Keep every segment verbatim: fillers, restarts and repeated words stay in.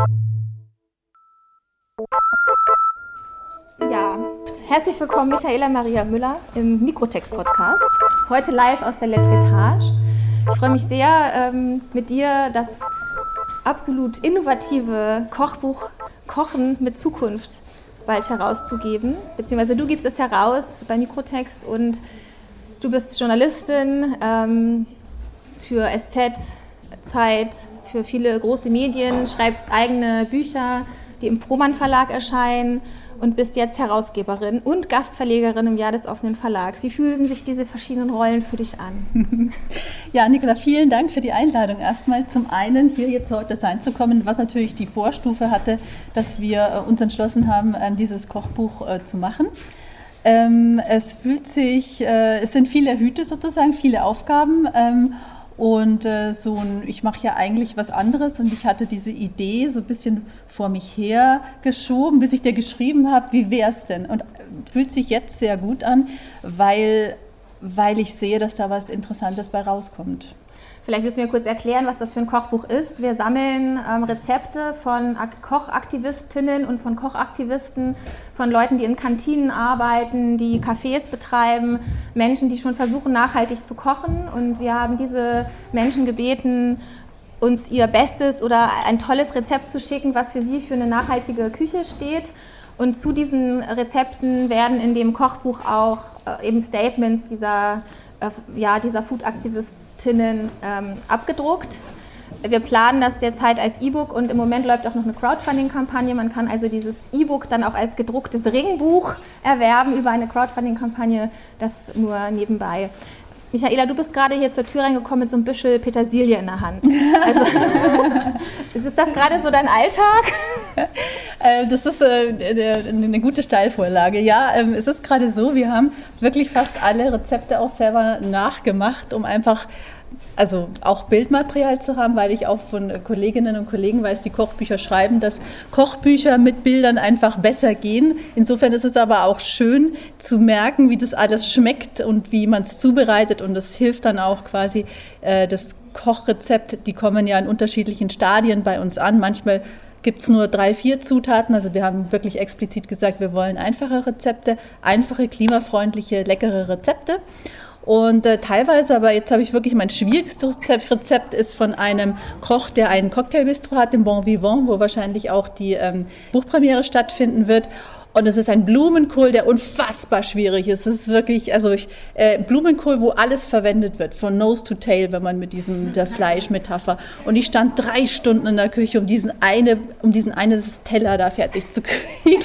Ja, herzlich willkommen Michaela Maria Müller im Mikrotext-Podcast. Heute live aus der Letretage. Ich freue mich sehr, ähm, mit dir das absolut innovative Kochbuch Kochen mit Zukunft bald herauszugeben. Beziehungsweise du gibst es heraus bei Mikrotext und du bist Journalistin ähm, für S Z, Zeit, für viele große Medien, schreibst eigene Bücher, die im Frohmann Verlag erscheinen und bist jetzt Herausgeberin und Gastverlegerin im Jahr des offenen Verlags. Wie fühlen sich diese verschiedenen Rollen für dich an? Ja, Nicola, vielen Dank für die Einladung. Erstmal zum einen hier jetzt heute sein zu kommen, was natürlich die Vorstufe hatte, dass wir uns entschlossen haben, dieses Kochbuch zu machen. Es fühlt sich, es sind viele Hüte sozusagen, viele Aufgaben. Und äh, so ein, ich mache ja eigentlich was anderes und ich hatte diese Idee so ein bisschen vor mich her geschoben, bis ich dir geschrieben habe, wie wär's denn? Und fühlt sich jetzt sehr gut an, weil, weil ich sehe, dass da was Interessantes bei rauskommt. Vielleicht müssen wir kurz erklären, was das für ein Kochbuch ist. Wir sammeln ähm, Rezepte von Ak- Kochaktivistinnen und von Kochaktivisten, von Leuten, die in Kantinen arbeiten, die Cafés betreiben, Menschen, die schon versuchen, nachhaltig zu kochen. Und wir haben diese Menschen gebeten, uns ihr bestes oder ein tolles Rezept zu schicken, was für sie für eine nachhaltige Küche steht. Und zu diesen Rezepten werden in dem Kochbuch auch äh, eben Statements dieser, äh, ja, dieser Food-Aktivisten Ähm, abgedruckt. Wir planen das derzeit als E-Book und im Moment läuft auch noch eine Crowdfunding-Kampagne. Man kann also dieses E-Book dann auch als gedrucktes Ringbuch erwerben über eine Crowdfunding-Kampagne, das nur nebenbei. Michaela, du bist gerade hier zur Tür reingekommen mit so einem Büschel Petersilie in der Hand. Also, ist das gerade so dein Alltag? Das ist eine gute Steilvorlage. Ja, es ist gerade so, wir haben wirklich fast alle Rezepte auch selber nachgemacht, um einfach also auch Bildmaterial zu haben, weil ich auch von Kolleginnen und Kollegen weiß, die Kochbücher schreiben, dass Kochbücher mit Bildern einfach besser gehen. Insofern ist es aber auch schön zu merken, wie das alles schmeckt und wie man es zubereitet und das hilft dann auch quasi äh, das Kochrezept, die kommen ja in unterschiedlichen Stadien bei uns an. Manchmal gibt es nur drei, vier Zutaten, also wir haben wirklich explizit gesagt, wir wollen einfache Rezepte, einfache, klimafreundliche, leckere Rezepte. Und äh, teilweise, aber jetzt habe ich wirklich mein schwierigstes Rezept, Rezept ist von einem Koch, der einen Cocktailbistro hat, im Bon Vivant, wo wahrscheinlich auch die ähm, Buchpremiere stattfinden wird. Und es ist ein Blumenkohl, der unfassbar schwierig ist. Es ist wirklich, also ich, äh, Blumenkohl, wo alles verwendet wird, von Nose to Tail, wenn man mit diesem der Fleischmetapher. Und ich stand drei Stunden in der Küche, um diesen eine, um diesen einen Teller da fertig zu kriegen.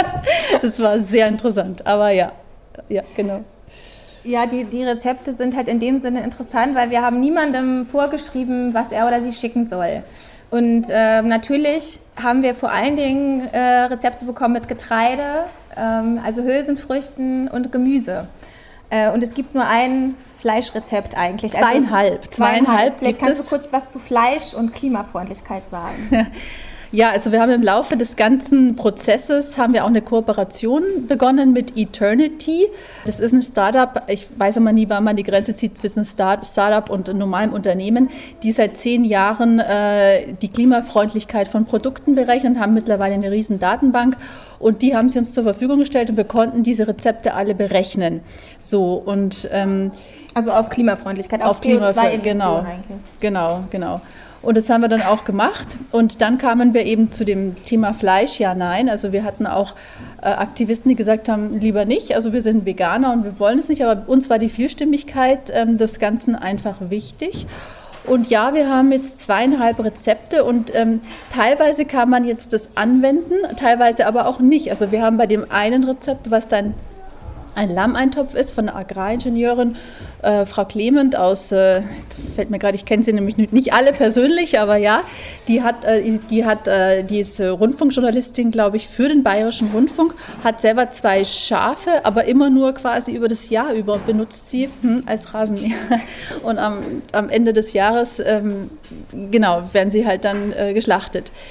Das war sehr interessant. Aber ja, ja, genau. Ja, die, die Rezepte sind halt in dem Sinne interessant, weil wir haben niemandem vorgeschrieben, was er oder sie schicken soll. Und äh, natürlich haben wir vor allen Dingen äh, Rezepte bekommen mit Getreide, ähm, also Hülsenfrüchten und Gemüse. Äh, und es gibt nur ein Fleischrezept eigentlich. Zweieinhalb. Also, zweieinhalb. Vielleicht kannst du kurz was zu Fleisch und Klimafreundlichkeit sagen. Ja, also wir haben im Laufe des ganzen Prozesses haben wir auch eine Kooperation begonnen mit Eternity. Das ist ein Startup, ich weiß immer nie, wann man die Grenze zieht zwischen Startup und normalem Unternehmen, die seit zehn Jahren äh, die Klimafreundlichkeit von Produkten berechnen, haben mittlerweile eine riesen Datenbank und die haben sie uns zur Verfügung gestellt und wir konnten diese Rezepte alle berechnen. So und ähm, also auf Klimafreundlichkeit, auf, auf C O zwei Emissionen genau, eigentlich. Genau, genau. Und das haben wir dann auch gemacht. Und dann kamen wir eben zu dem Thema Fleisch, ja, nein. Also wir hatten auch äh, Aktivisten, die gesagt haben, lieber nicht. Also wir sind Veganer und wir wollen es nicht. Aber uns war die Vielstimmigkeit ähm, des Ganzen einfach wichtig. Und ja, wir haben jetzt zweieinhalb Rezepte und ähm, teilweise kann man jetzt das anwenden, teilweise aber auch nicht. Also wir haben bei dem einen Rezept, was dann ein Lammeintopf ist von einer Agraringenieurin, äh, Frau Clement aus, äh, fällt mir gerade, ich kenne sie nämlich nicht alle persönlich, aber ja, die hat, äh, die hat, äh, die ist äh, Rundfunkjournalistin, glaube ich, für den Bayerischen Rundfunk, hat selber zwei Schafe, aber immer nur quasi über das Jahr über und benutzt sie hm, als Rasenmäher. Und am, am Ende des Jahres, ähm, genau, werden sie halt dann äh, geschlachtet.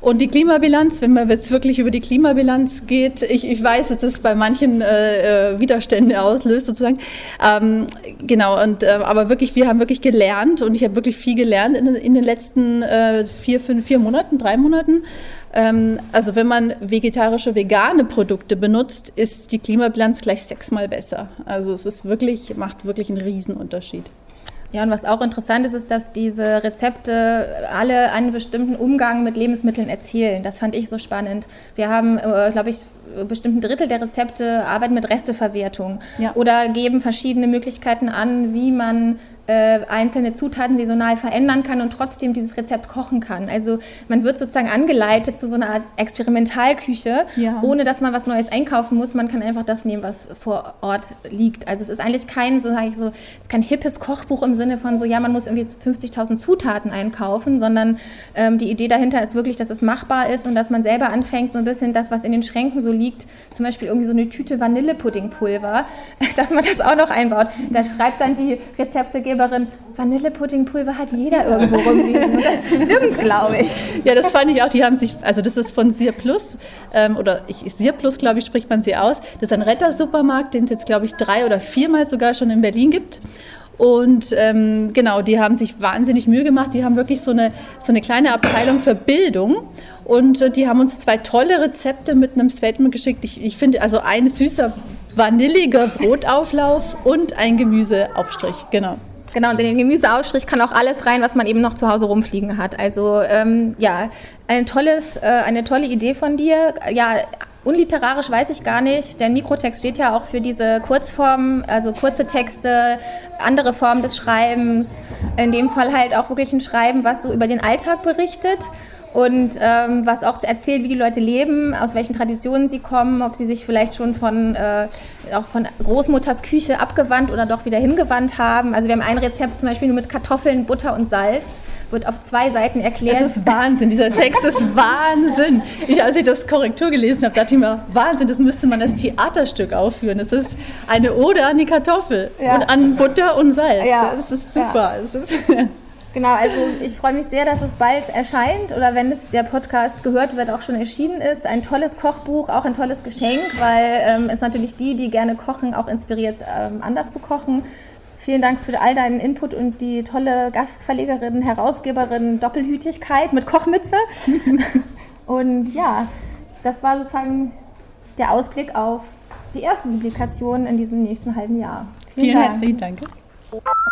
Und die Klimabilanz, wenn man jetzt wirklich über die Klimabilanz geht, ich, ich weiß, dass es bei manchen äh, Widerstände auslöst sozusagen. Ähm, genau, und, äh, aber wirklich, wir haben wirklich gelernt und ich habe wirklich viel gelernt in, in den letzten äh, vier, fünf, vier Monaten, drei Monaten. Ähm, also wenn man vegetarische, vegane Produkte benutzt, ist die Klimabilanz gleich sechsmal besser. Also es ist wirklich, macht wirklich einen Riesenunterschied. Ja, und was auch interessant ist, ist, dass diese Rezepte alle einen bestimmten Umgang mit Lebensmitteln erzählen. Das fand ich so spannend. Wir haben, äh, glaube ich, bestimmt ein Drittel der Rezepte arbeiten mit Resteverwertung ja. oder geben verschiedene Möglichkeiten an, wie man äh, einzelne Zutaten saisonal verändern kann und trotzdem dieses Rezept kochen kann. Also man wird sozusagen angeleitet zu so einer Art Experimentalküche, ja. ohne dass man was Neues einkaufen muss. Man kann einfach das nehmen, was vor Ort liegt. Also es ist eigentlich kein, so sage ich so, es ist kein hippes Kochbuch im Sinne von so, ja, man muss irgendwie fünfzigtausend Zutaten einkaufen, sondern ähm, die Idee dahinter ist wirklich, dass es machbar ist und dass man selber anfängt, so ein bisschen das, was in den Schränken so liegt, zum Beispiel irgendwie so eine Tüte Vanillepuddingpulver, dass man das auch noch einbaut. Da schreibt dann die Rezeptegeberin, Vanillepuddingpulver hat jeder irgendwo rumliegen. Und das stimmt, glaube ich. Ja, das fand ich auch. Die haben sich, also das ist von Sier Plus, ähm, oder ich, Sier Plus, glaube ich, spricht man sie aus. Das ist ein Retter-Supermarkt, den es jetzt, glaube ich, drei oder viermal sogar schon in Berlin gibt. Und ähm, genau, die haben sich wahnsinnig Mühe gemacht. Die haben wirklich so eine, so eine kleine Abteilung für Bildung. Und äh, die haben uns zwei tolle Rezepte mit einem Statement geschickt. Ich, ich finde, also ein süßer, vanilliger Brotauflauf und ein Gemüseaufstrich, genau. Genau, und in den Gemüseaufstrich kann auch alles rein, was man eben noch zu Hause rumfliegen hat. Also ähm, ja, ein tolles, äh, eine tolle Idee von dir. Ja, unliterarisch weiß ich gar nicht, denn Mikrotext steht ja auch für diese Kurzformen, also kurze Texte, andere Formen des Schreibens. In dem Fall halt auch wirklich ein Schreiben, was so über den Alltag berichtet. Und ähm, was auch erzählt, wie die Leute leben, aus welchen Traditionen sie kommen, ob sie sich vielleicht schon von, äh, auch von Großmutters Küche abgewandt oder doch wieder hingewandt haben. Also wir haben ein Rezept zum Beispiel nur mit Kartoffeln, Butter und Salz, wird auf zwei Seiten erklärt. Das ist Wahnsinn, dieser Text ist Wahnsinn. Ich, als ich das Korrektur gelesen habe, dachte ich mir, Wahnsinn, das müsste man als Theaterstück aufführen. Das ist eine Ode an die Kartoffel ja. und an Butter und Salz. Ja. Das ist super. Ja. Das ist Genau, also ich freue mich sehr, dass es bald erscheint oder wenn es der Podcast gehört wird, auch schon erschienen ist. Ein tolles Kochbuch, auch ein tolles Geschenk, weil ähm, es natürlich die, die gerne kochen, auch inspiriert, ähm, anders zu kochen. Vielen Dank für all deinen Input und die tolle Gastverlegerin, Herausgeberin Doppelhütigkeit mit Kochmütze. Und ja, das war sozusagen der Ausblick auf die erste Publikation in diesem nächsten halben Jahr. Vielen, Vielen herzlichen Dank.